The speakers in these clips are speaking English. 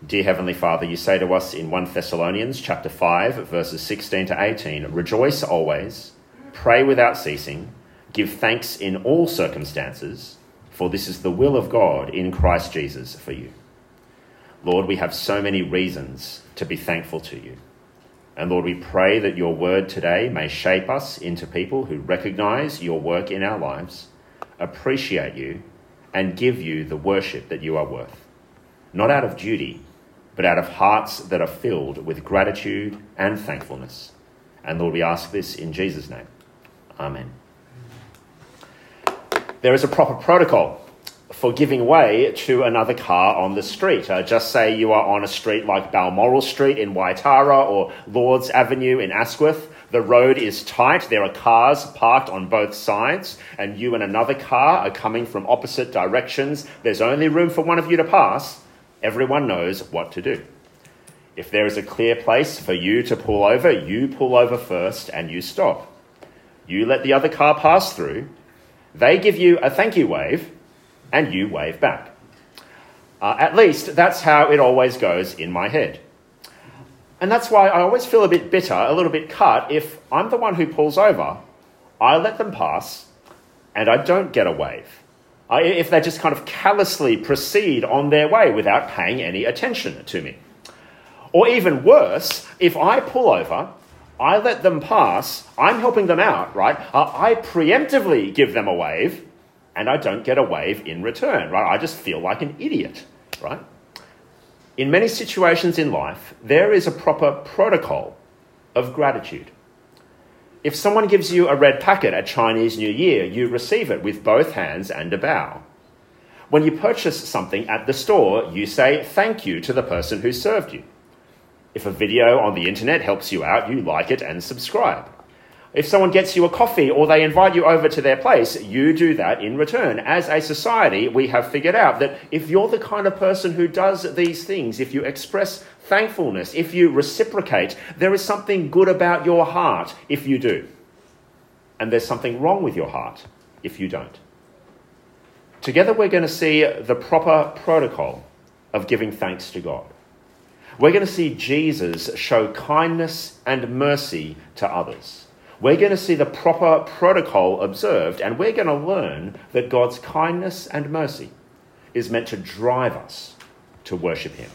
Dear Heavenly Father, you say to us in 1 Thessalonians chapter 5, verses 16 to 18, rejoice always, pray without ceasing, give thanks in all circumstances, for this is the will of God in Christ Jesus for you. Lord, we have so many reasons to be thankful to you. And Lord, we pray that your word today may shape us into people who recognise your work in our lives, appreciate you, and give you the worship that you are worth. Not out of duty, but out of hearts that are filled with gratitude and thankfulness. And Lord, we ask this in Jesus' name. Amen. There is a proper protocol for giving way to another car on the street. Just say you are on a street like Balmoral Street in Waitara or Lords Avenue in Asquith. The road is tight, there are cars parked on both sides, and you and another car are coming from opposite directions. There's only room for one of you to pass. Everyone knows what to do. If there is a clear place for you to pull over, you pull over first and you stop. You let the other car pass through. They give you a thank you wave and you wave back. At least that's how it always goes in my head. And that's why I always feel a bit bitter, a little bit cut, if I'm the one who pulls over, I let them pass and I don't get a wave. If they just kind of callously proceed on their way without paying any attention to me. Or even worse, if I pull over, I let them pass, I'm helping them out, right? I preemptively give them a wave, and I don't get a wave in return, right? I just feel like an idiot, right? In many situations in life, there is a proper protocol of gratitude. If someone gives you a red packet at Chinese New Year, you receive it with both hands and a bow. When you purchase something at the store, you say thank you to the person who served you. If a video on the internet helps you out, you like it and subscribe. If someone gets you a coffee or they invite you over to their place, you do that in return. As a society, we have figured out that if you're the kind of person who does these things, if you express thankfulness, if you reciprocate, there is something good about your heart if you do. And there's something wrong with your heart if you don't. Together we're going to see the proper protocol of giving thanks to God. We're going to see Jesus show kindness and mercy to others. We're going to see the proper protocol observed, and we're going to learn that God's kindness and mercy is meant to drive us to worship him.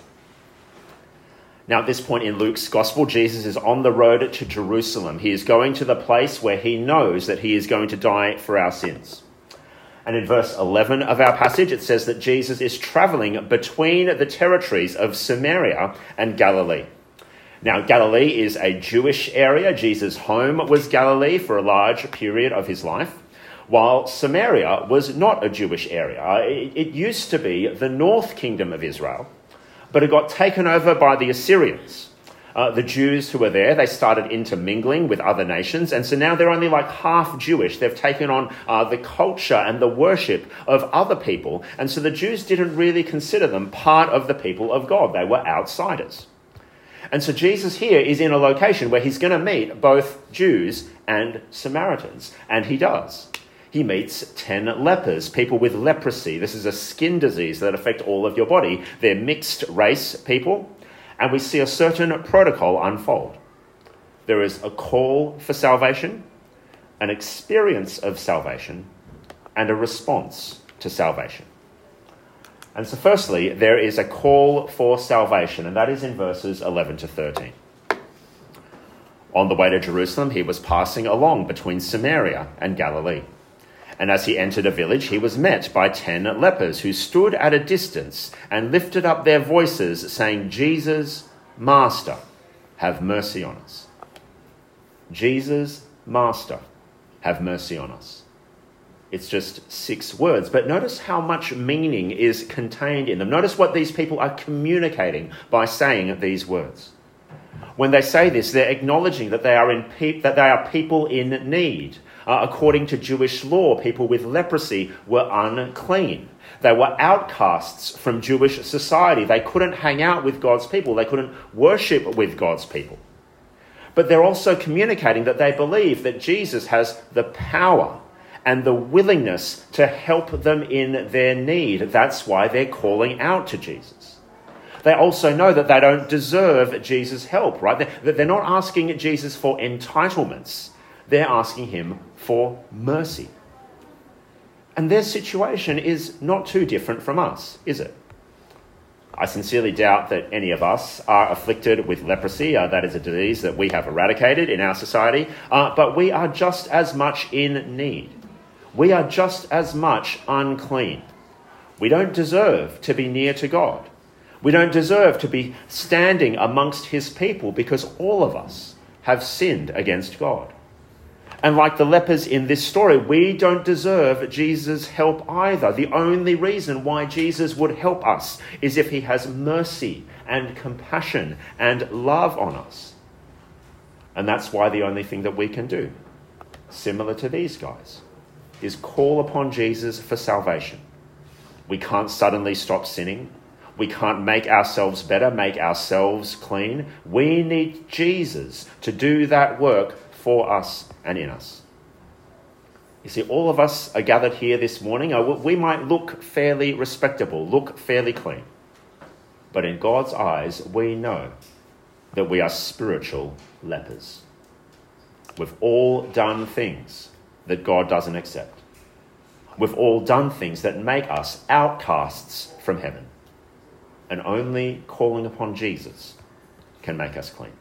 Now, at this point in Luke's gospel, Jesus is on the road to Jerusalem. He is going to the place where he knows that he is going to die for our sins. And in verse 11 of our passage, it says that Jesus is travelling between the territories of Samaria and Galilee. Now, Galilee is a Jewish area. Jesus' home was Galilee for a large period of his life, while Samaria was not a Jewish area. It used to be the north kingdom of Israel, but it got taken over by the Assyrians. The Jews who were there, they started intermingling with other nations, and so now they're only like half Jewish. They've taken on the culture and the worship of other people, and so the Jews didn't really consider them part of the people of God. They were outsiders. And so Jesus here is in a location where he's going to meet both Jews and Samaritans, and he does. He meets 10 lepers, people with leprosy. This is a skin disease that affects all of your body. They're mixed race people, and we see a certain protocol unfold. There is a call for salvation, an experience of salvation, and a response to salvation. And so firstly, there is a call for salvation, and that is in verses 11 to 13. On the way to Jerusalem, he was passing along between Samaria and Galilee. And as he entered a village, he was met by 10 lepers who stood at a distance and lifted up their voices, saying, Jesus, Master, have mercy on us. Jesus, Master, have mercy on us. It's just 6 words, but notice how much meaning is contained in them. Notice what these people are communicating by saying these words. When they say this, they're acknowledging that they are people in need. According to Jewish law, people with leprosy were unclean. They were outcasts from Jewish society. They couldn't hang out with God's people. They couldn't worship with God's people. But they're also communicating that they believe that Jesus has the power and the willingness to help them in their need. That's why they're calling out to Jesus. They also know that they don't deserve Jesus' help, right? They're not asking Jesus for entitlements. They're asking him for mercy. And their situation is not too different from us, is it? I sincerely doubt that any of us are afflicted with leprosy. That is a disease that we have eradicated in our society. But we are just as much in need. We are just as much unclean. We don't deserve to be near to God. We don't deserve to be standing amongst his people because all of us have sinned against God. And like the lepers in this story, we don't deserve Jesus' help either. The only reason why Jesus would help us is if he has mercy and compassion and love on us. And that's why the only thing that we can do, similar to these guys, is call upon Jesus for salvation. We can't suddenly stop sinning. We can't make ourselves better, make ourselves clean. We need Jesus to do that work for us and in us. You see, all of us are gathered here this morning. We might look fairly respectable, look fairly clean. But in God's eyes, we know that we are spiritual lepers. We've all done things that God doesn't accept. We've all done things that make us outcasts from heaven. And only calling upon Jesus can make us clean.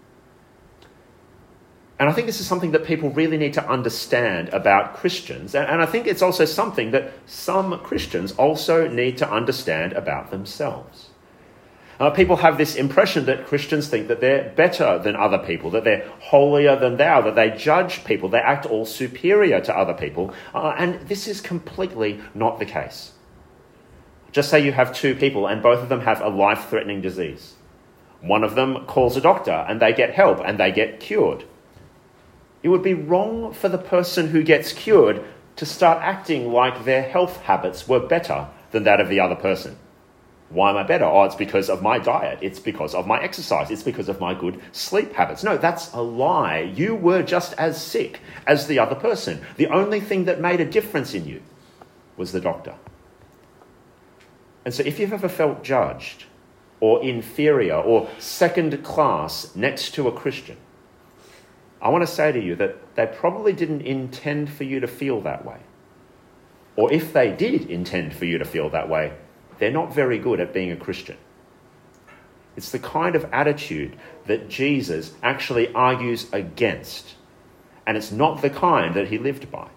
And I think this is something that people really need to understand about Christians. And I think it's also something that some Christians also need to understand about themselves. People have this impression that Christians think that they're better than other people, that they're holier than thou, that they judge people, they act all superior to other people. And this is completely not the case. Just say you have two people and both of them have a life-threatening disease. One of them calls a doctor and they get help and they get cured. It would be wrong for the person who gets cured to start acting like their health habits were better than that of the other person. Why am I better? Oh, it's because of my diet. It's because of my exercise. It's because of my good sleep habits. No, that's a lie. You were just as sick as the other person. The only thing that made a difference in you was the doctor. And so if you've ever felt judged or inferior or second class next to a Christian, I want to say to you that they probably didn't intend for you to feel that way. Or if they did intend for you to feel that way, they're not very good at being a Christian. It's the kind of attitude that Jesus actually argues against, and it's not the kind that he lived by.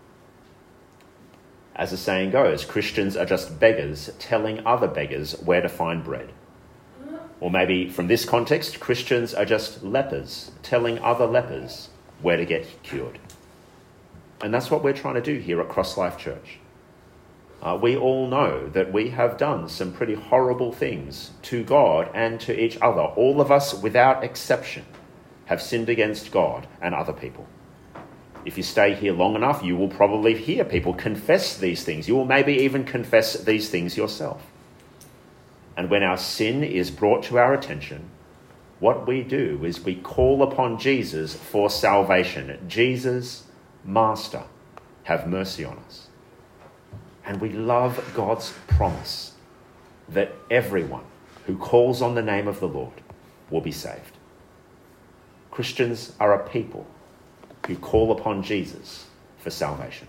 As the saying goes, Christians are just beggars telling other beggars where to find bread. Or maybe from this context, Christians are just lepers telling other lepers where to get cured. And that's what we're trying to do here at Cross Life Church. We all know that we have done some pretty horrible things to God and to each other. All of us, without exception, have sinned against God and other people. If you stay here long enough, you will probably hear people confess these things. You will maybe even confess these things yourself. And when our sin is brought to our attention, what we do is we call upon Jesus for salvation. Jesus, Master, have mercy on us. And we love God's promise that everyone who calls on the name of the Lord will be saved. Christians are a people who call upon Jesus for salvation.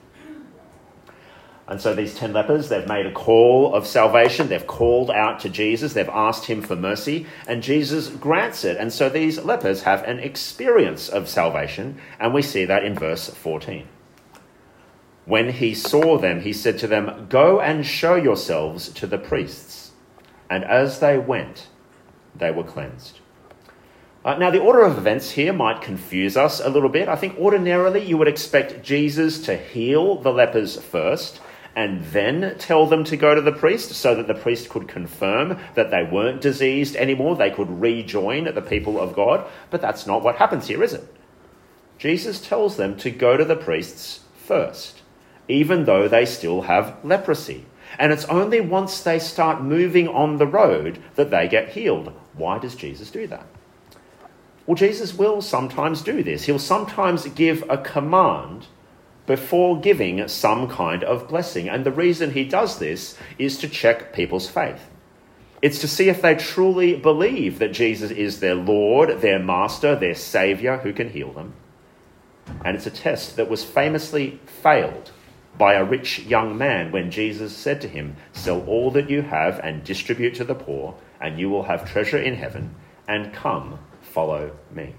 And so these 10 lepers, they've made a call of salvation. They've called out to Jesus. They've asked him for mercy, and Jesus grants it. And so these lepers have an experience of salvation, and we see that in verse 14. When he saw them, he said to them, "Go and show yourselves to the priests." And as they went, they were cleansed. Now, the order of events here might confuse us a little bit. I think ordinarily you would expect Jesus to heal the lepers first and then tell them to go to the priest so that the priest could confirm that they weren't diseased anymore. They could rejoin the people of God. But that's not what happens here, is it? Jesus tells them to go to the priests first, even though they still have leprosy. And it's only once they start moving on the road that they get healed. Why does Jesus do that? Well, Jesus will sometimes do this. He'll sometimes give a command before giving some kind of blessing. And the reason he does this is to check people's faith. It's to see if they truly believe that Jesus is their Lord, their Master, their Saviour who can heal them. And it's a test that was famously failed by a rich young man when Jesus said to him, "Sell all that you have and distribute to the poor, and you will have treasure in heaven, and come, follow me."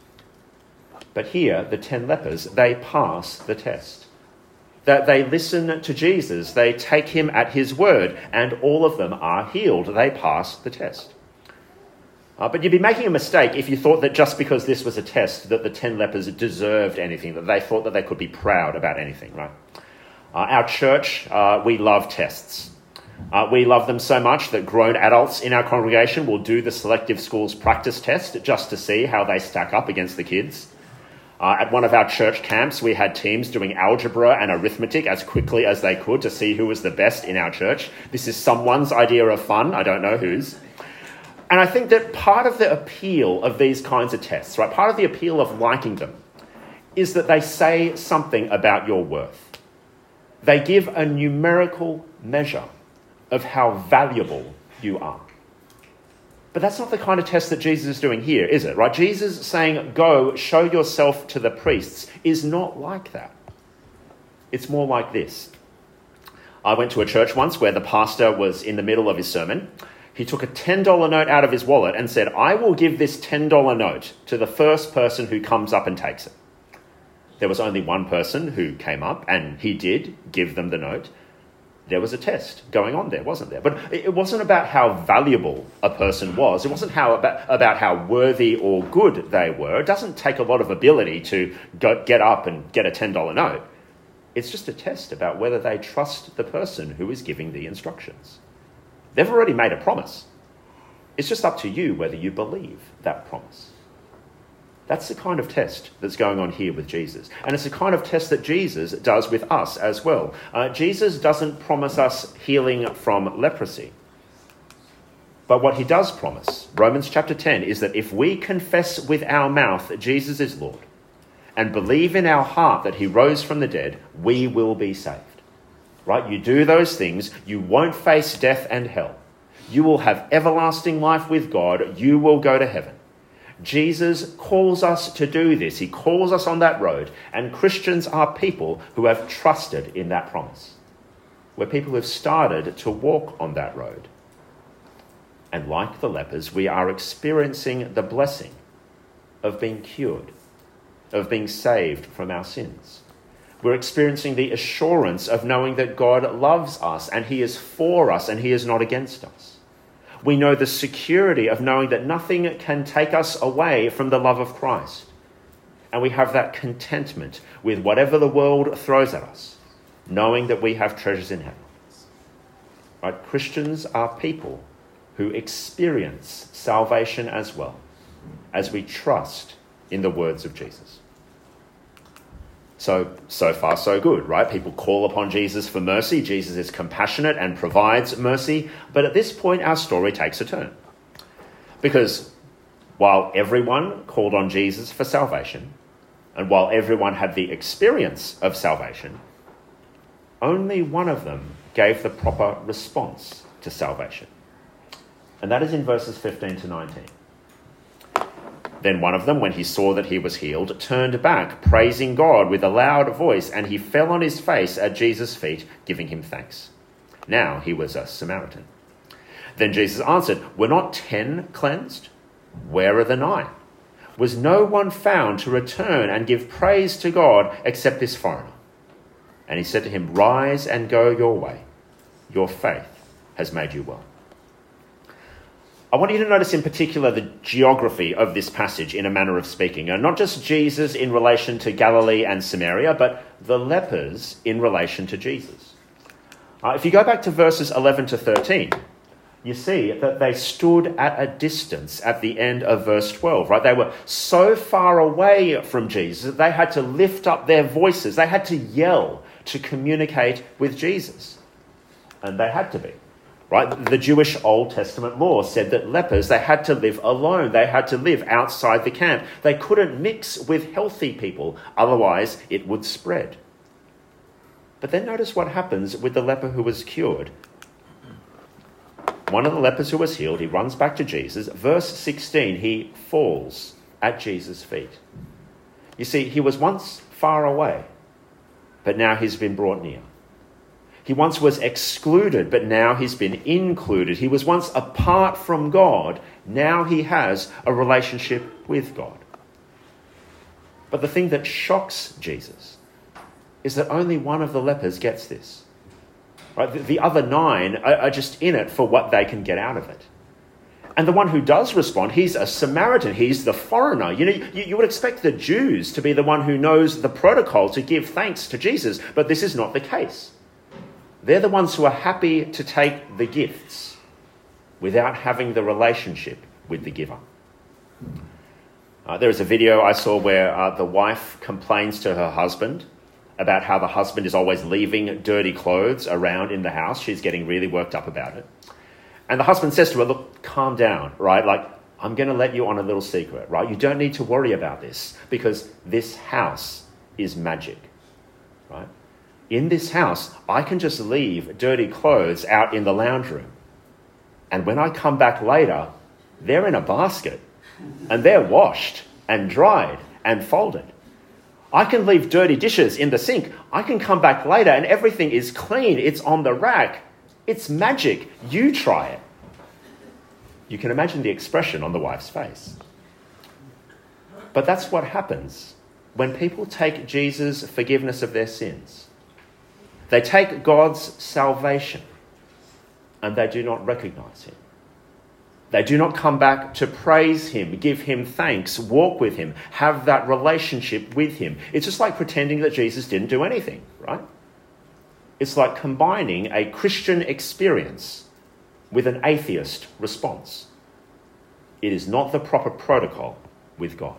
But here, the 10 lepers, they pass the test. That they listen to Jesus, they take him at his word, and all of them are healed. They pass the test. But you'd be making a mistake if you thought that just because this was a test that the 10 lepers deserved anything, that they thought that they could be proud about anything, right? Our church, we love tests. We love them so much that grown adults in our congregation will do the selective schools practice test just to see how they stack up against the kids. At one of our church camps, we had teams doing algebra and arithmetic as quickly as they could to see who was the best in our church. This is someone's idea of fun. I don't know whose. And I think that part of the appeal of these kinds of tests, right, part of the appeal of liking them, is that they say something about your worth. They give a numerical measure of how valuable you are. But that's not the kind of test that Jesus is doing here, is it? Right? Jesus saying, "Go, show yourself to the priests," is not like that. It's more like this. I went to a church once where the pastor was in the middle of his sermon. He took a $10 note out of his wallet and said, "I will give this $10 note to the first person who comes up and takes it." There was only one person who came up, and he did give them the note. There was a test going on there, wasn't there? But it wasn't about how valuable a person was. It wasn't about how worthy or good they were. It doesn't take a lot of ability to get up and get a $10 note. It's just a test about whether they trust the person who is giving the instructions. They've already made a promise. It's just up to you whether you believe that promise. That's the kind of test that's going on here with Jesus. And it's the kind of test that Jesus does with us as well. Jesus doesn't promise us healing from leprosy. But what he does promise, Romans chapter 10, is that if we confess with our mouth that Jesus is Lord and believe in our heart that he rose from the dead, we will be saved. Right? You do those things, you won't face death and hell. You will have everlasting life with God. You will go to heaven. Jesus calls us to do this. He calls us on that road, and Christians are people who have trusted in that promise. We're people who have started to walk on that road. And like the lepers, we are experiencing the blessing of being cured, of being saved from our sins. We're experiencing the assurance of knowing that God loves us and he is for us and he is not against us. We know the security of knowing that nothing can take us away from the love of Christ. And we have that contentment with whatever the world throws at us, knowing that we have treasures in heaven. Right? Christians are people who experience salvation as well, as we trust in the words of Jesus. So far, so good, right? People call upon Jesus for mercy. Jesus is compassionate and provides mercy. But at this point, our story takes a turn. Because while everyone called on Jesus for salvation, and while everyone had the experience of salvation, only one of them gave the proper response to salvation. And that is in verses 15 to 19. Then one of them, when he saw that he was healed, turned back, praising God with a loud voice, and he fell on his face at Jesus' feet, giving him thanks. Now he was a Samaritan. Then Jesus answered, "Were not 10 cleansed? Where are the 9? Was no one found to return and give praise to God except this foreigner?" And he said to him, "Rise and go your way. Your faith has made you well." I want you to notice in particular the geography of this passage in a manner of speaking. And not just Jesus in relation to Galilee and Samaria, but the lepers in relation to Jesus. If you go back to verses 11 to 13, you see that they stood at a distance at the end of verse 12, right? They were so far away from Jesus that they had to lift up their voices. They had to yell to communicate with Jesus. And they had to be. Right? The Jewish Old Testament law said that lepers, they had to live alone. They had to live outside the camp. They couldn't mix with healthy people, otherwise it would spread. But then notice what happens with the leper who was cured. one of the lepers who was healed, he runs back to Jesus. Verse 16, he falls at Jesus' feet. You see, he was once far away, but now he's been brought near. He once was excluded, but now he's been included. He was once apart from God. Now he has a relationship with God. But the thing that shocks Jesus is that only one of the lepers gets this. Right? The other 9 are just in it for what they can get out of it. And the one who does respond, he's a Samaritan. He's the foreigner. You would expect the Jews to be the one who knows the protocol to give thanks to Jesus, but this is not the case. They're the ones who are happy to take the gifts without having the relationship with the giver. There is a video I saw where the wife complains to her husband about how the husband is always leaving dirty clothes around in the house. She's getting really worked up about it. And the husband says to her, look, calm down, right? Like, I'm going to let you on a little secret, right? You don't need to worry about this because this house is magic, right? In this house, I can just leave dirty clothes out in the lounge room. And when I come back later, they're in a basket and they're washed and dried and folded. I can leave dirty dishes in the sink. I can come back later and everything is clean. It's on the rack. It's magic. You try it. You can imagine the expression on the wife's face. But that's what happens when people take Jesus' forgiveness of their sins. They take God's salvation and they do not recognize him. They do not come back to praise him, give him thanks, walk with him, have that relationship with him. It's just like pretending that Jesus didn't do anything, right? It's like combining a Christian experience with an atheist response. It is not the proper protocol with God.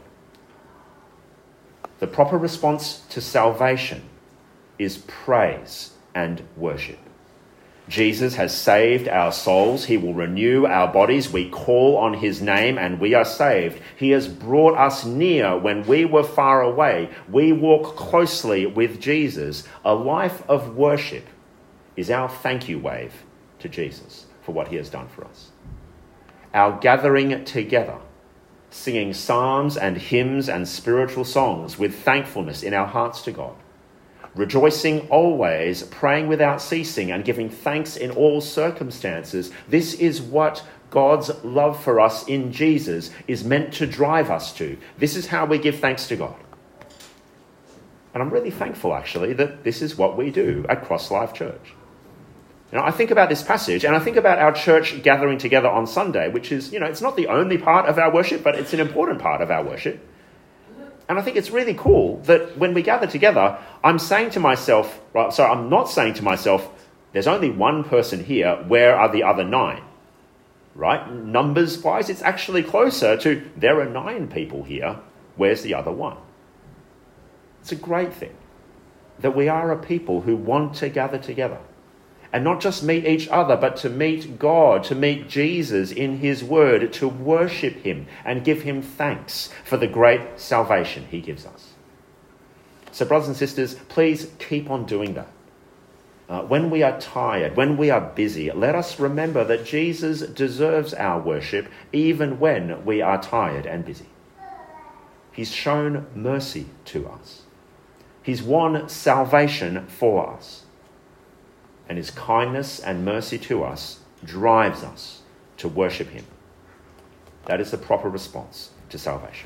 The proper response to salvation is praise and worship. Jesus has saved our souls. He will renew our bodies. We call on his name and we are saved. He has brought us near when we were far away. We walk closely with Jesus. A life of worship is our thank you wave to Jesus for what he has done for us. Our gathering together, singing psalms and hymns and spiritual songs with thankfulness in our hearts to God. Rejoicing always, praying without ceasing, and giving thanks in all circumstances. This is what God's love for us in Jesus is meant to drive us to. This is how we give thanks to God. And I'm really thankful, actually, that this is what we do at Cross Life Church. I think about this passage, and I think about our church gathering together on Sunday, which is, it's not the only part of our worship, but it's an important part of our worship. And I think it's really cool that when we gather together, I'm not saying to myself, there's only one person here, where are the other 9? Right? Numbers-wise, it's actually closer to, there are 9 people here, where's the other one? It's a great thing that we are a people who want to gather together. And not just meet each other, but to meet God, to meet Jesus in his word, to worship him and give him thanks for the great salvation he gives us. So brothers and sisters, please keep on doing that. When we are tired, when we are busy, let us remember that Jesus deserves our worship even when we are tired and busy. He's shown mercy to us. He's won salvation for us. And his kindness and mercy to us drives us to worship him. That is the proper response to salvation.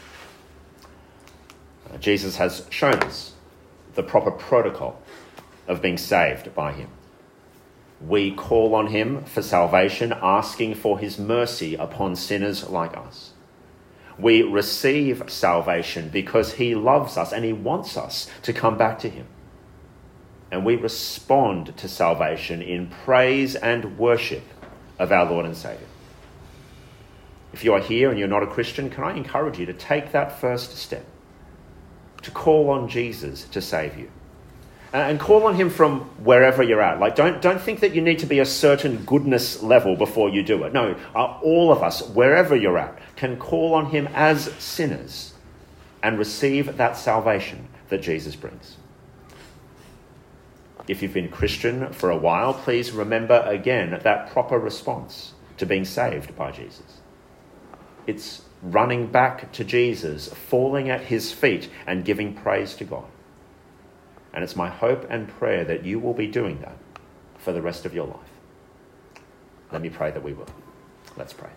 Jesus has shown us the proper protocol of being saved by him. We call on him for salvation, asking for his mercy upon sinners like us. We receive salvation because he loves us and he wants us to come back to him. And we respond to salvation in praise and worship of our Lord and Saviour. If you are here and you're not a Christian, can I encourage you to take that first step, to call on Jesus to save you. And call on him from wherever you're at. Like, don't think that you need to be a certain goodness level before you do it. No, all of us, wherever you're at, can call on him as sinners and receive that salvation that Jesus brings. If you've been Christian for a while, please remember again that proper response to being saved by Jesus. It's running back to Jesus, falling at his feet and giving praise to God. And it's my hope and prayer that you will be doing that for the rest of your life. Let me pray that we will. Let's pray.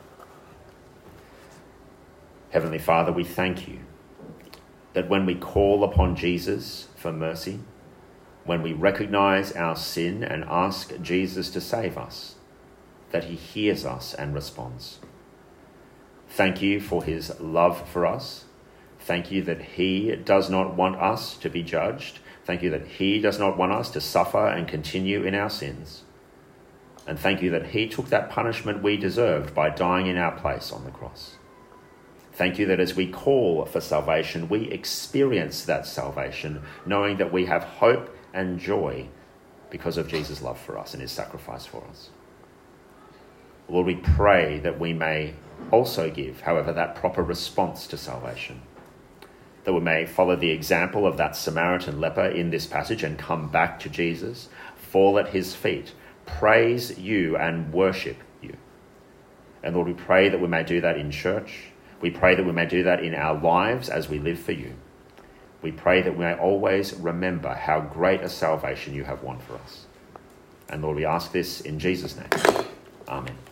Heavenly Father, we thank you that when we call upon Jesus for mercy, when we recognize our sin and ask Jesus to save us, that he hears us and responds. Thank you for his love for us. Thank you that he does not want us to be judged. Thank you that he does not want us to suffer and continue in our sins. And thank you that he took that punishment we deserved by dying in our place on the cross. Thank you that as we call for salvation, we experience that salvation, knowing that we have hope and joy because of Jesus' love for us and his sacrifice for us. Lord, we pray that we may also give, however, that proper response to salvation, that we may follow the example of that Samaritan leper in this passage and come back to Jesus, fall at his feet, praise you and worship you. And Lord, we pray that we may do that in church. We pray that we may do that in our lives as we live for you. We pray that we may always remember how great a salvation you have won for us. And Lord, we ask this in Jesus' name. Amen.